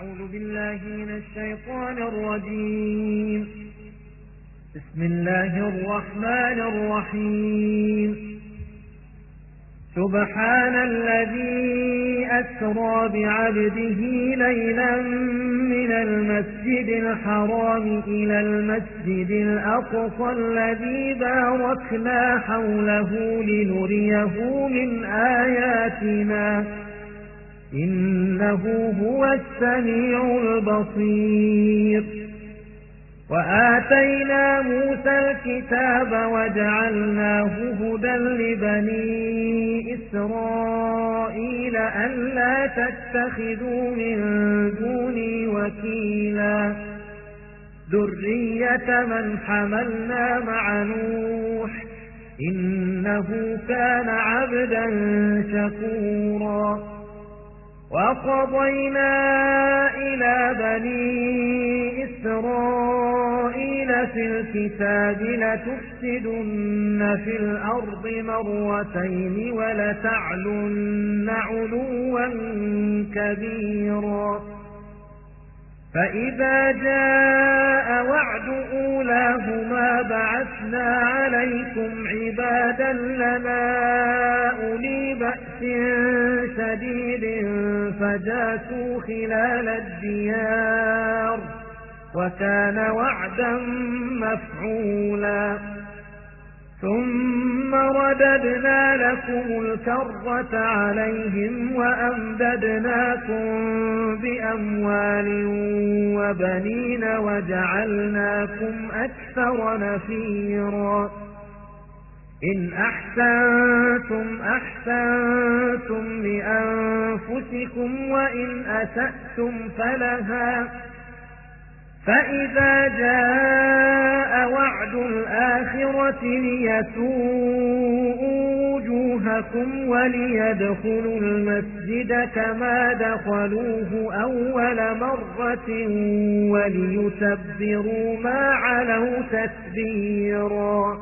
أعوذ بالله من الشيطان الرجيم. بسم الله الرحمن الرحيم. سبحان الذي أسرى بعبده ليلا من المسجد الحرام إلى المسجد الأقصى الذي باركنا حوله لنريه من آياتنا إنه هو السميع البصير. وآتينا موسى الكتاب وجعلناه هدى لبني إسرائيل ألا تتخذوا من دوني وكيلا ذرية من حملنا مع نوح إنه كان عبدا شكورا. وقضينا إلى بني إسرائيل في الكتاب لتفسدن في الأرض مرتين ولتعلن علوا كبيرا. فإذا جاء وعد أولاهما بعثنا عليكم عبادا لنا أولي بأس شديد فجاسوا خلال الديار وكان وعدا مفعولا. ثم رددنا لكم الكرة عليهم وأمددناكم بأموال وبنين وجعلناكم أكثر نفيرا. إن أحسنتم أحسنتم لأنفسكم وإن أسأتم فلها. فإذا جاء وعد الآخرة ليسوءوا وجوهكم وليدخلوا المسجد كما دخلوه أول مرة وليتبروا ما علوا تتبيرا.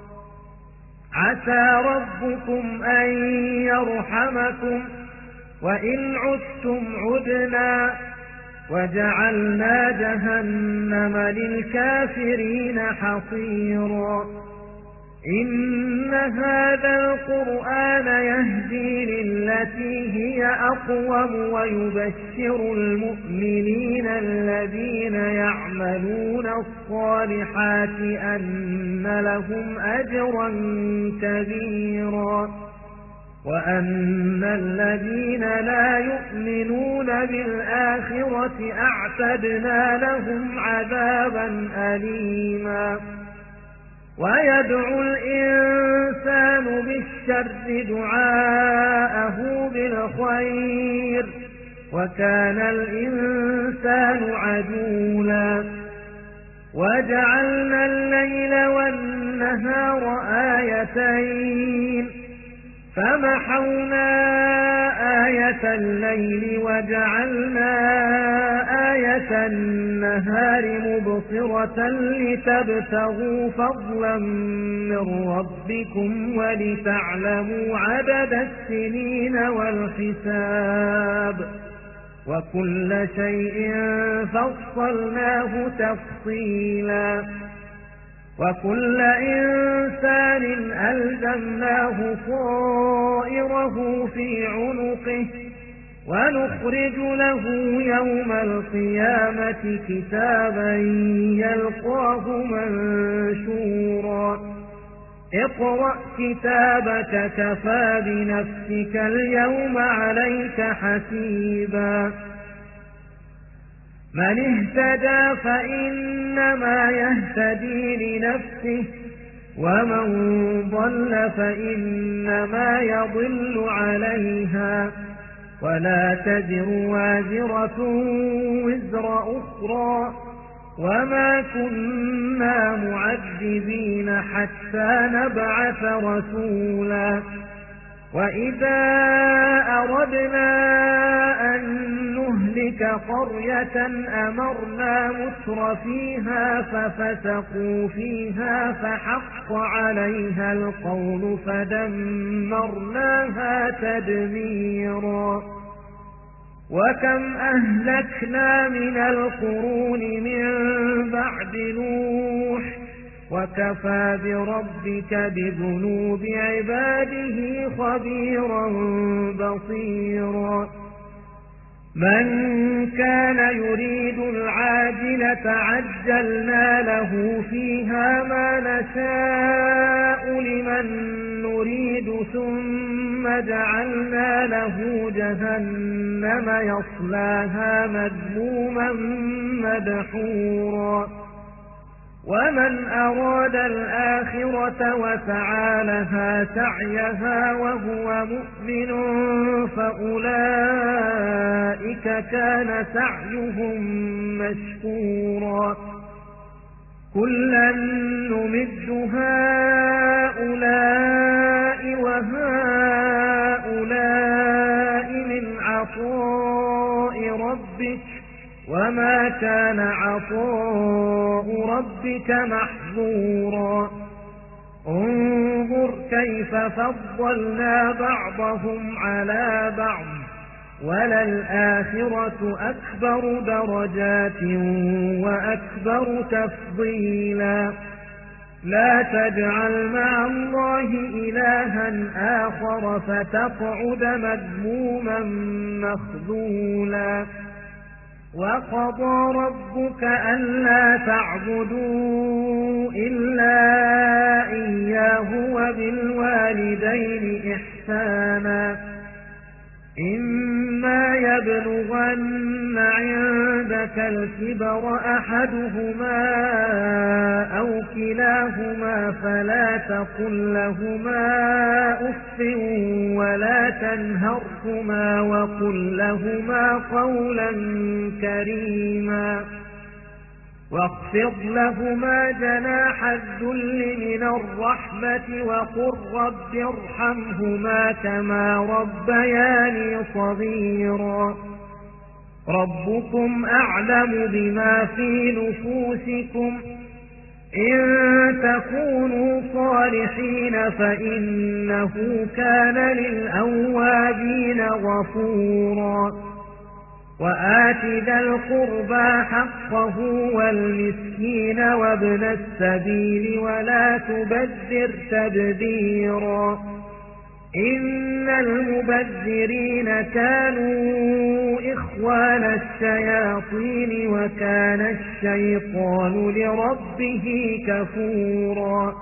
عسى ربكم أن يرحمكم وإن عدتم عدنا وجعلنا جهنم للكافرين حصيرا. إن هذا القرآن يهدي للتي هي أقوم ويبشر المؤمنين الذين يعملون الصالحات أن لهم أجرا كبيرا وأن الذين لا يؤمنون بالآخرة أعتدنا لهم عذابا أليما. ويدعو الإنسان بالشر دعاءه بالخير وكان الإنسان عجولا. وجعلنا الليل والنهار آيتين فمحونا آية الليل وجعلنا آية النهار مبصرة لتبتغوا فضلا من ربكم ولتعلموا عدد السنين والحساب وكل شيء فصلناه تفصيلا. وكل إنسان ألزمناه طائره في عنقه ونخرج له يوم القيامة كتابا يلقاه منشورا. اقرأ كتابك كفى بنفسك اليوم عليك حسيبا. من اهتدى فإنما يهتدي لنفسه ومن ضل فإنما يضل عليها ولا تزر وازرة وزر أخرى وما كنا معذبين حتى نبعث رسولا. وإذا أردنا أن نهلك قرية أمرنا متر فيها ففسقوا فيها فحق عليها القول فدمرناها تدميرا. وكم أهلكنا من القرون من بعد نوح وكفى بربك بذنوب عباده خبيرا بصيرا من كان يريد العاجلة عجلنا له فيها ما نشاء لمن نريد ثم جعلنا له جهنم يصلاها مذموما مدحورا ومن أراد الآخرة وسعى لها سعيها وهو مؤمن فأولئك كان سعيهم مشكورا كلا نمد هؤلاء وهؤلاء من عطاء ربك وما كان عطاء ربك محظورا انظر كيف فضلنا بعضهم على بعض وللآخرة أكبر درجات وأكبر تفضيلا لا تجعل مع الله إلها آخر فتقعد مذموما مخذولا وقضى ربك ألا تعبدوا إلا إياه وبالوالدين إحسانا إما يبلغن عندك الكبر أحدهما أو كلاهما فلا تقل لهما أف ولا تنهرهما وقل لهما قولا كريما واخفض لهما جناح الذل من الرحمة وقل رب ارحمهما كما ربياني صغيرا ربكم أعلم بما في نفوسكم إن تكونوا صالحين فإنه كان للأوابين غفورا وآت ذا القربى حقه والمسكين وابن السبيل ولا تبذر تبذيرا إن المبذرين كانوا إخوان الشياطين وكان الشيطان لربه كفورا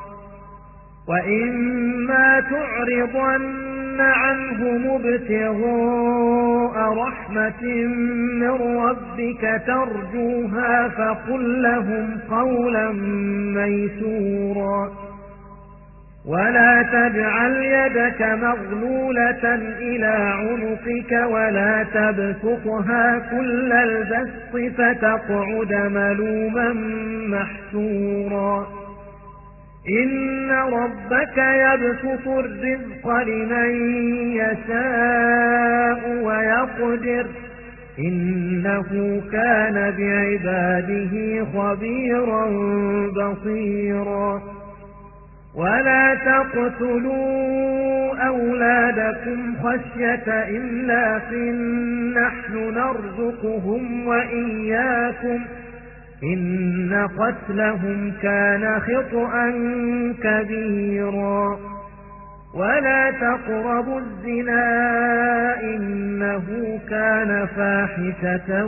وإما تعرضن عنهم ابتغاء رحمة من ربك ترجوها فقل لهم قولا ميسورا ولا تجعل يدك مغلولة إلى عنقك ولا تبسطها كل البسط فتقعد ملوما محسورا إن ربك يبسط الرزق لمن يشاء ويقدر إنه كان بعباده خبيرا بصيرا ولا تقتلوا أولادكم خشية إملاق نحن نرزقهم وإياكم إن قتلهم كان خطأ كبيرا ولا تقربوا الزنا إنه كان فاحشة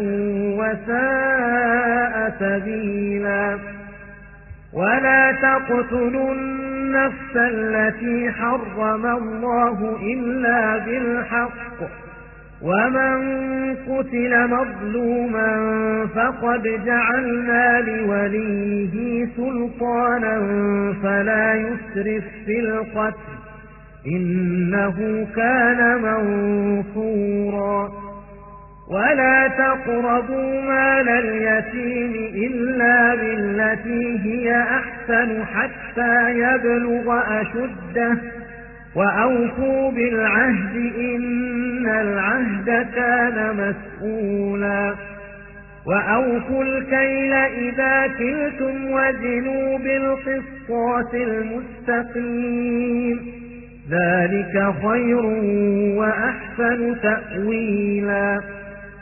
وساء سبيلا ولا تقتلوا النفس التي حرم الله إلا بالحق ومن قتل مظلوما فقد جعلنا لوليه سلطانا فلا يسرف في القتل إنه كان منصورا ولا تقربوا مال اليتيم إلا بالتي هي أحسن حتى يبلغ أشده وأوفوا بالعهد إن العهد كان مسؤولا وأوفوا الكيل إذا كلتم وزنوا بالقسطاس المستقيم ذلك خير وأحسن تأويلا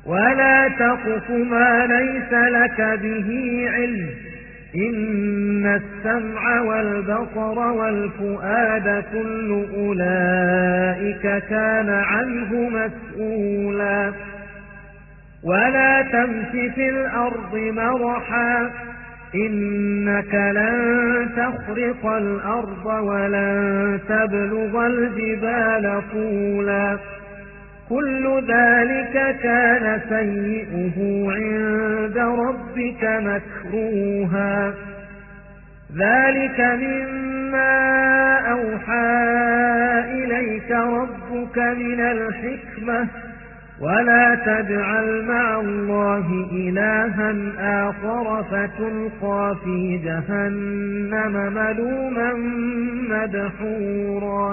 ولا تقف ما ليس لك به علم إن السمع والبصر والفؤاد كل أولئك كان عنه مسؤولا ولا تمش في الأرض مرحا إنك لن تخرق الأرض ولن تبلغ الجبال طولا كل ذلك كان سيئه عند ربك مكروها ذلك مما أوحى إليك ربك من الحكمة ولا تجعل مع الله إلها آخر فتلقى في جهنم ملوما مدحورا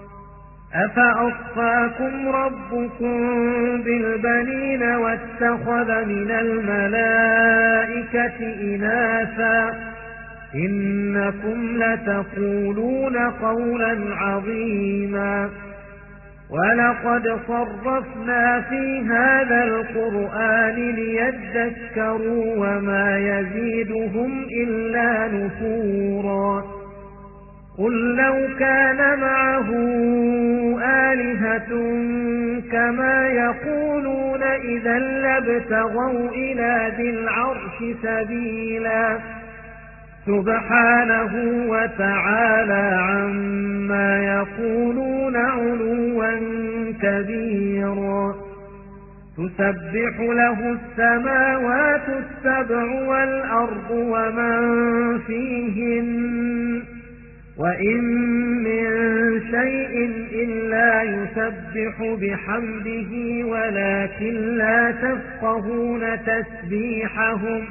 أفأصفاكم ربكم بالبنين واتخذ من الملائكة إناثا إنكم لتقولون قولا عظيما ولقد صرفنا في هذا القرآن ليذكروا وما يزيدهم إلا نفورا قل لو كان معه آلهة كما يقولون إذا لابتغوا إلى ذي العرش سبيلا سبحانه وتعالى عما يقولون علوا كبيرا تسبح له السماوات السبع والأرض ومن فيهن وإن من شيء إلا يسبح بحمده ولكن لا تفقهون تسبيحهم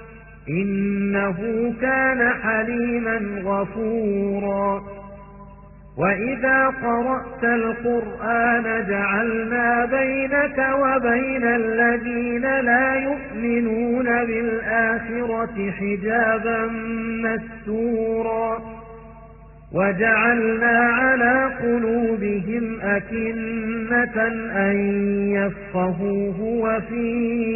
إنه كان حليما غفورا وإذا قرأت القرآن جعلنا بينك وبين الذين لا يؤمنون بالآخرة حجابا مستورا وجعلنا على قلوبهم أكنة أن يفقهوه وفي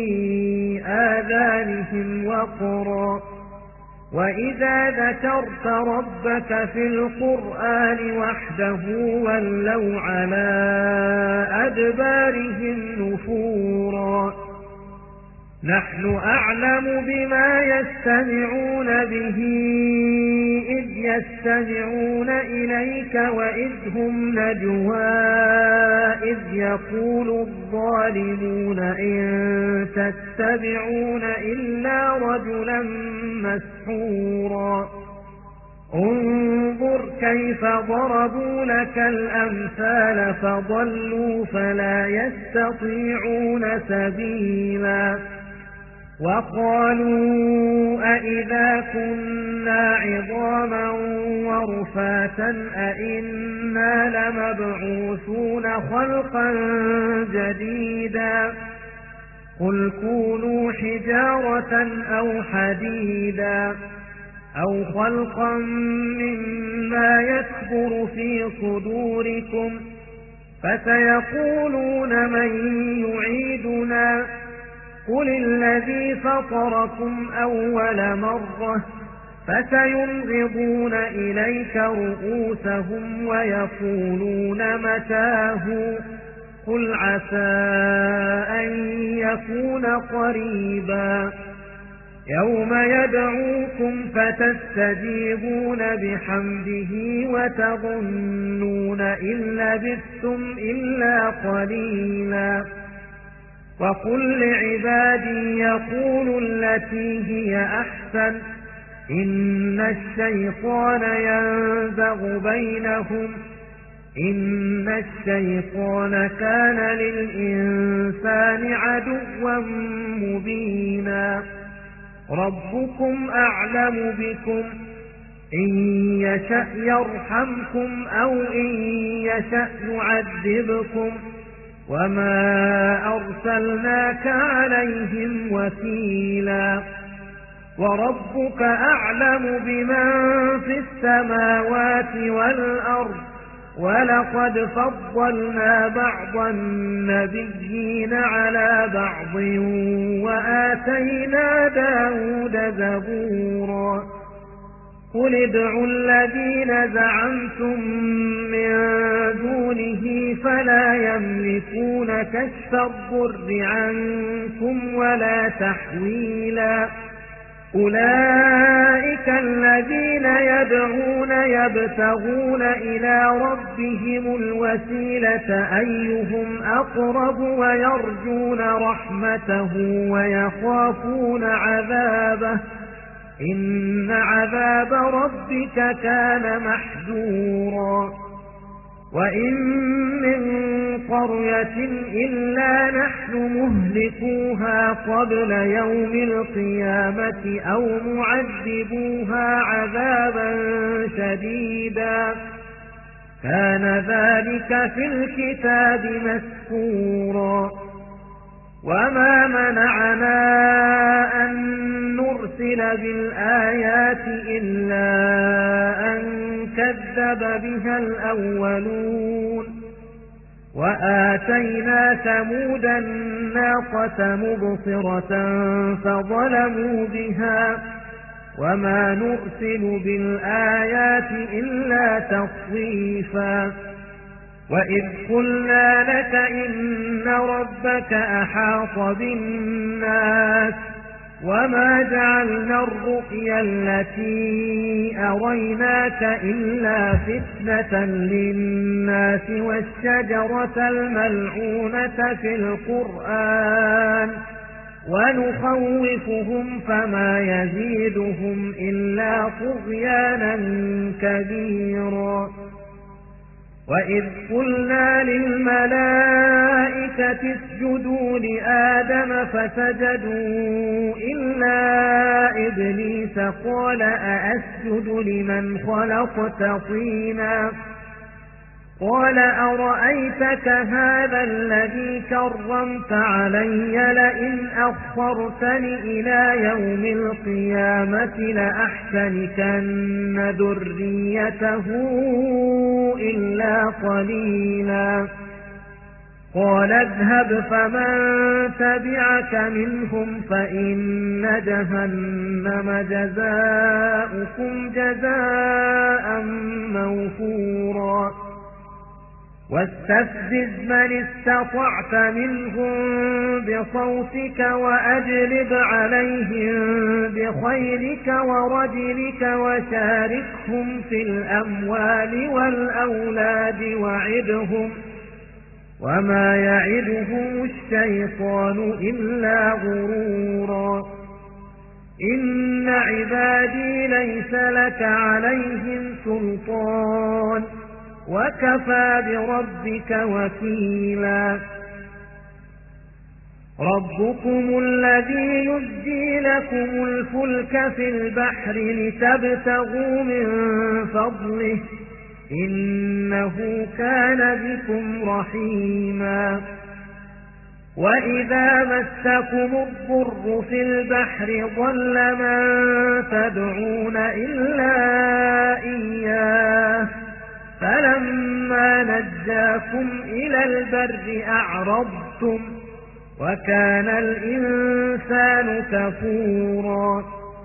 آذانهم وقرا وإذا ذكرت ربك في القرآن وحده ولوا على أدبارهم نفورا نحن أعلم بما يستمعون به إذ يستمعون إليك وإذ هم نجوى إذ يقول الظالمون إن تتبعون إلا رجلا مسحورا انظر كيف ضربوا لك الأمثال فضلوا فلا يستطيعون سبيلا وقالوا أئذا كنا عظاما ورفاتا أئنا لمبعوثون خلقا جديدا قل كونوا حجارة أو حديدا أو خلقا مما يكبر في صدوركم فسيقولون من يعيدنا قل الذي فطركم أول مرة فسينغضون إليك رؤوسهم ويقولون متاه قل عسى أن يكون قريبا يوم يدعوكم فتستجيبون بحمده وتظنون إن لبثتم إلا قليلا وقل لعبادي يقولوا التي هي أحسن إن الشيطان ينزغ بينهم إن الشيطان كان للإنسان عدوا مبينا ربكم أعلم بكم إن يشأ يرحمكم أو إن يشأ يعذبكم وما أرسلناك عليهم وكيلا وربك أعلم بمن في السماوات والأرض ولقد فضلنا بعض النبيين على بعض وآتينا داود زبورا قل ادعوا الذين زعمتم من دونه فلا يملكون كشف الضر عنكم ولا تحويلا أولئك الذين يدعون يبتغون إلى ربهم الوسيلة أيهم أقرب ويرجون رحمته ويخافون عذابه إن عذاب ربك كان محذورا وإن من قرية إلا نحن مهلكوها قبل يوم القيامة أو معذبوها عذابا شديدا كان ذلك في الكتاب مسكورا وما منعنا أن نرسل بالآيات إلا أن كذب بها الأولون وآتينا ثمود الناقة مبصرة فظلموا بها وما نرسل بالآيات إلا تخويفا وإذ قلنا لك إن ربك أحاط بالناس وما جعلنا الرؤيا التي أريناك إلا فتنة للناس والشجرة الملعونة في القرآن ونخوفهم فما يزيدهم إلا طغيانا كبيرا وإذ قلنا للملائكة اسجدوا لآدم فسجدوا إلا إبليس قال أأسجد لمن خلقت طينا قال أرأيتك هذا الذي كرمت علي لئن أخرتني إلى يوم القيامة لأحتنكن ذريته إلا قليلا قال اذهب فمن تبعك منهم فإن جهنم جزاؤكم جزاء موفورا واستفزز من استطعت منهم بصوتك وأجلب عليهم بخيلك ورجلك وشاركهم في الأموال والأولاد وعدهم وما يعدهم الشيطان إلا غرورا إن عبادي ليس لك عليهم سلطان وكفى بربك وكيلا ربكم الذي يزجي لكم الفلك في البحر لتبتغوا من فضله إنه كان بكم رحيما وإذا مسكم الضر في البحر ضل من تدعون إلا إياه فلما نجاكم إلى البر أعرضتم وكان الإنسان كفورا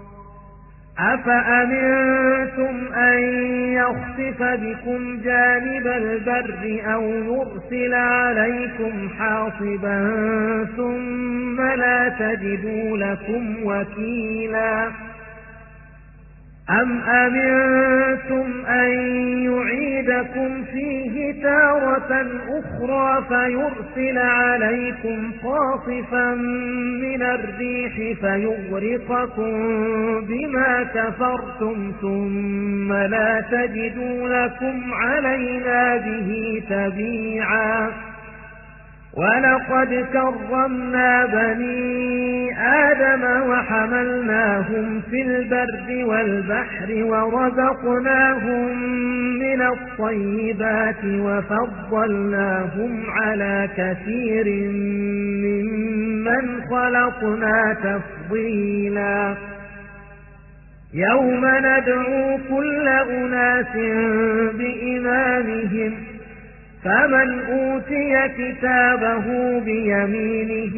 أفأمنتم أن يخسف بكم جانب البر أو يرسل عليكم حاصبا ثم لا تجدوا لكم وكيلا أم أمنتم أن يعيدكم فيه تارة أخرى فيرسل عليكم قاصفا من الريح فيغرقكم بما كفرتم ثم لا تجدوا لكم علينا به تبيعا ولقد كرمنا بني آدم وحملناهم في البر والبحر ورزقناهم من الطيبات وفضلناهم على كثير ممن خلقنا تفضيلا يوم ندعو كل أناس بإمامهم فمن أوتي كتابه بيمينه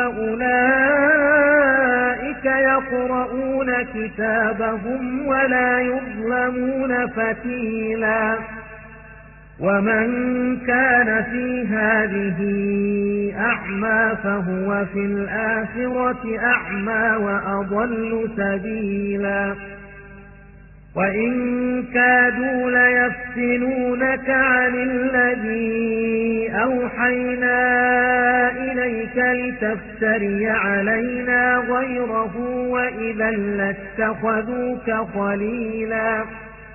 فأولئك يقرؤون كتابهم ولا يظلمون فتيلا ومن كان في هذه أعمى فهو في الآخرة أعمى وأضل سبيلا وإن كادوا ليفتنونك عن الذي أوحينا إليك لتفتري علينا غيره وإذا لاتخذوك خليلا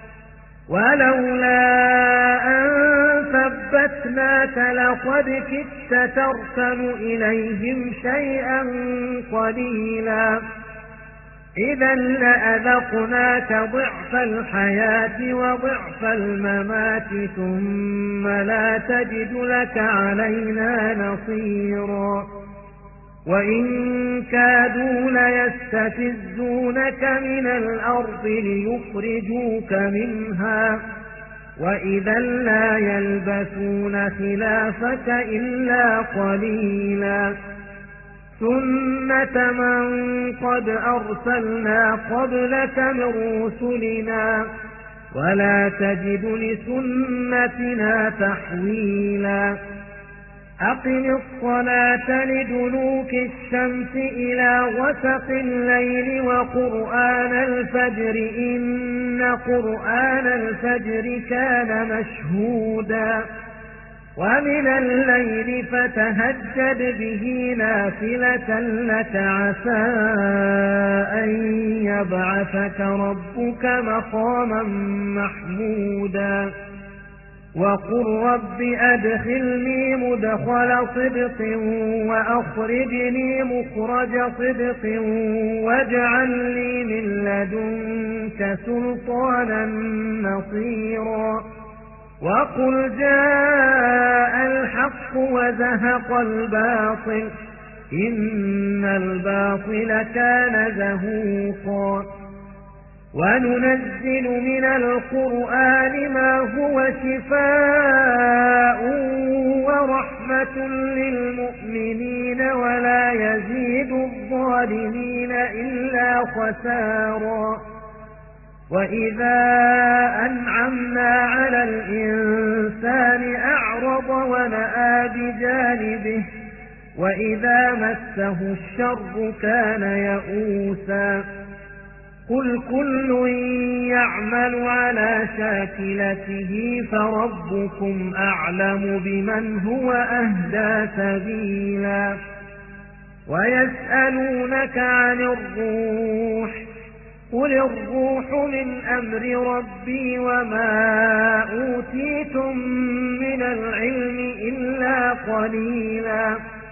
ولولا أن ثبتناك لقد كدت تركن إليهم شيئا قليلا إذا لأذقناك ضعف الحياة وضعف الممات ثم لا تجد لك علينا نصيرا وإن كادوا ليستفزونك من الأرض ليخرجوك منها وإذا لا يلبثون خلافك إلا قليلا سنة من قد أرسلنا قبلك من رسلنا ولا تجد لسنتنا تحويلا أقم الصلاة لدلوك الشمس إلى غسق الليل وقرآن الفجر إن قرآن الفجر كان مشهودا ومن الليل فتهجد به نافلة لك عسى أن يبعثك ربك مقاما محمودا وقل رب أدخلني مدخل صدق وأخرجني مخرج صدق واجعل لي من لدنك سلطانا نصيرا وقل جاء الحق وزهق الباطل إن الباطل كان زهوقا وننزل من القرآن ما هو شفاء ورحمة للمؤمنين ولا يزيد الظالمين إلا خسارا وإذا أنعمنا على الإنسان أعرض ونأى بجانبه وإذا مسه الشر كان يئوسا قل كل يعمل على شاكلته فربكم أعلم بمن هو أهدى سبيلا ويسألونك عن الروح قل الروح من أمر ربي وما أوتيتم من العلم إلا قليلا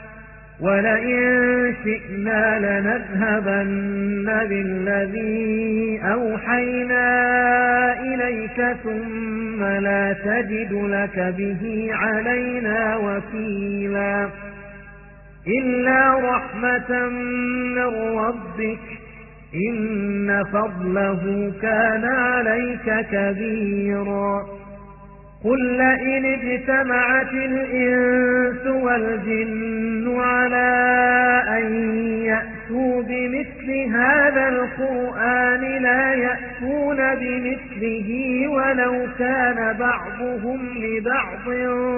ولئن شئنا لنذهبن بالذي أوحينا إليك ثم لا تجد لك به علينا وكيلا إلا رحمة من ربك إن فضله كان عليك كبيرا قل لئن اجتمعت الإنس والجن على أن يأتوا بمثل هذا القرآن لا يأتون بمثله ولو كان بعضهم لبعض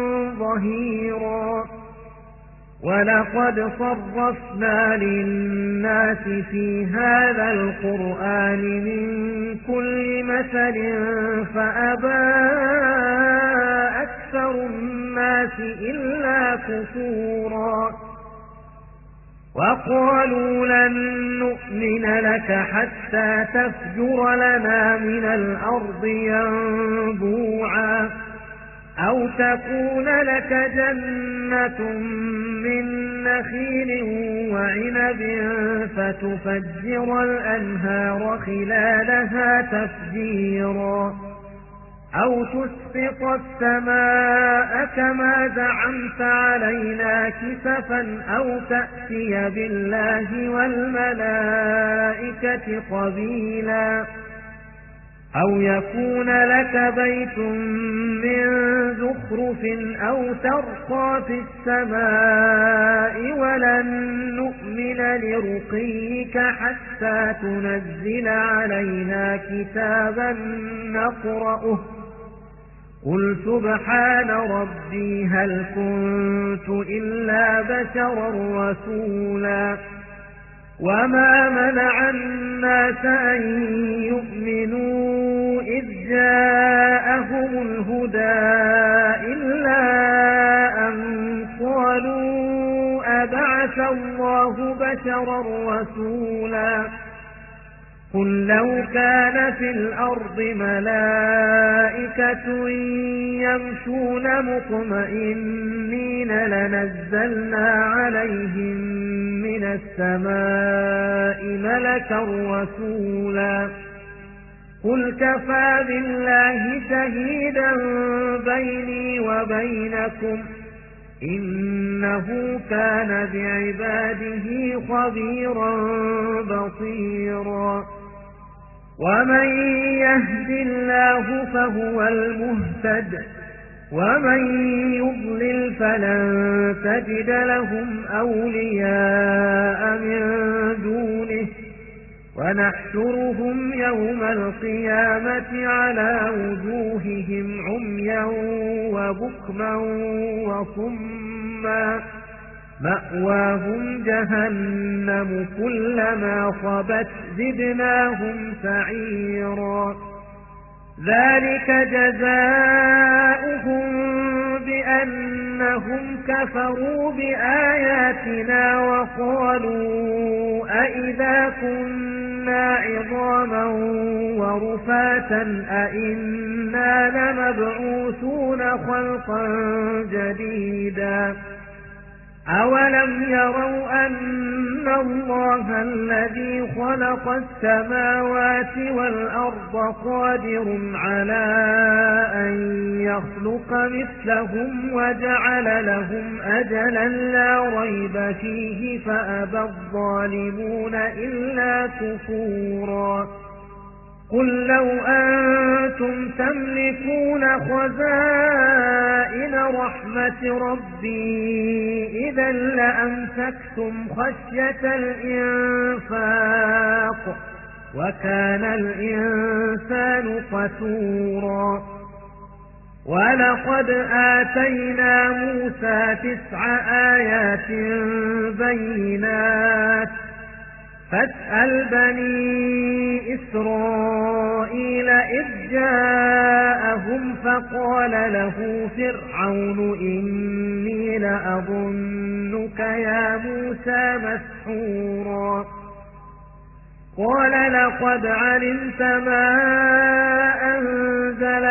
ظهيرا ولقد صرفنا للناس في هذا القرآن من كل مثل فأبى أكثر الناس إلا كفورا وقالوا لن نؤمن لك حتى تفجر لنا من الأرض ينبوعا أو تكون لك جنة من نخيل وعنب فتفجر الأنهار خلالها تفجيرا أو تسقط السماء كما زعمت علينا كسفا أو تأتي بالله والملائكة قبيلا أو يكون لك بيت من زخرف أو ترقى في السماء ولن نؤمن لرقيك حتى تنزل علينا كتابا نقرأه قل سبحان ربي هل كنت إلا بشرا رسولا وما منع الناس أن يؤمنوا إذ جاءهم الهدى إلا أن قالوا أبعث الله بشرا رسولا قل لو كان في الأرض ملائكة يمشون مطمئنين لنزلنا عليهم من السماء ملكا رسولا قل كفى بالله شهيدا بيني وبينكم إنه كان بعباده خبيرا بصيرا ومن يهد الله فهو المهتد ومن يضلل فلن تجد لهم أولياء من دونه ونحشرهم يوم القيامة على وجوههم عميا وبكما وصما مأواهم جهنم كلما خبت زدناهم سعيرا ذلك جزاؤهم بأنهم كفروا بآياتنا وقالوا أئذا كنا عظاما ورفاتا أئنا لمبعوثون خلقا جديدا أولم يروا أن الله الذي خلق السماوات والأرض قادر على أن يخلق مثلهم وجعل لهم أجلا لا ريب فيه فأبى الظالمون إلا كفورا قل لو أنتم تملكون خزائن رحمة ربي إذا لأمسكتم خشية الإنفاق وكان الإنسان قتورا ولقد آتينا موسى 9 آيات بينات فاسأل بني إسرائيل إذ جاءهم فقال له فرعون إني لأظنك يا موسى مسحورا قال لقد علمت ما أنزل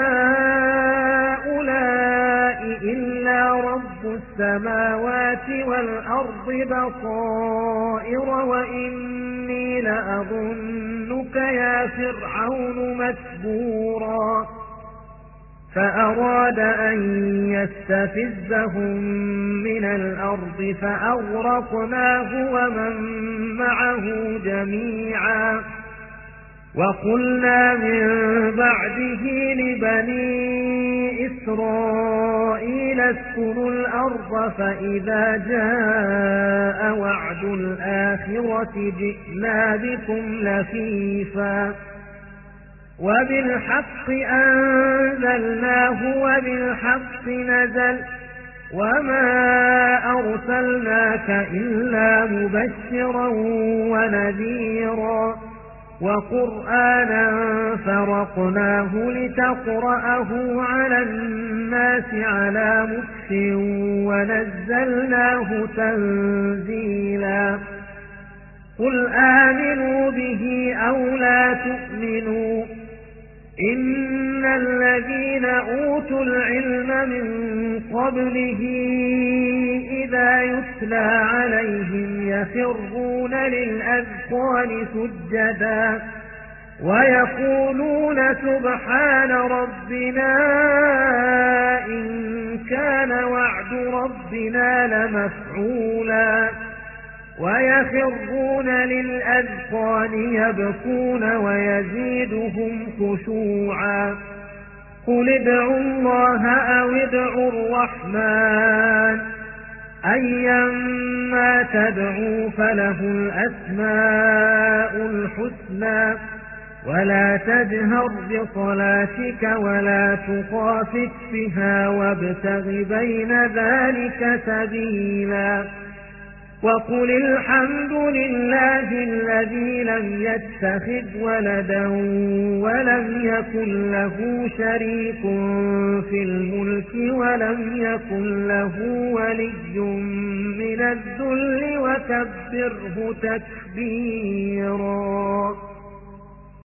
هؤلاء إلا رب السماوات والأرض بصائر وإني لأظنك يا فرعون مسبورا فأراد أن يستفزهم من الأرض فأغرقناه ومن معه جميعا وقلنا من بعده لبني إسرائيل اسكنوا الأرض فإذا جاء وعد الآخرة جئنا بكم لفيفا وبالحق أنزلناه وبالحق نزل وما أرسلناك إلا مبشرا ونذيرا وقرآنا فرقناه لتقرأه على الناس على مكث ونزلناه تنزيلا قل آمنوا به أو لا تؤمنوا إن الذين أوتوا العلم من قبله إذا يتلى عليهم يخرون للأذقان سجدا ويقولون سبحان ربنا إن كان وعد ربنا لمفعولا ويخرون للأذقان يبكون ويزيدهم خشوعا. قل ادعوا الله أو ادعوا الرحمن أيما تدعوا فله الأسماء الحسنى ولا تجهر بصلاتك ولا تخافت بها وابتغ بين ذلك سبيلا. وقل الحمد لله الذي لم يتخذ ولدا ولم يكن له شريك في الملك ولم يكن له ولي من الذل وكبره تكبيرا.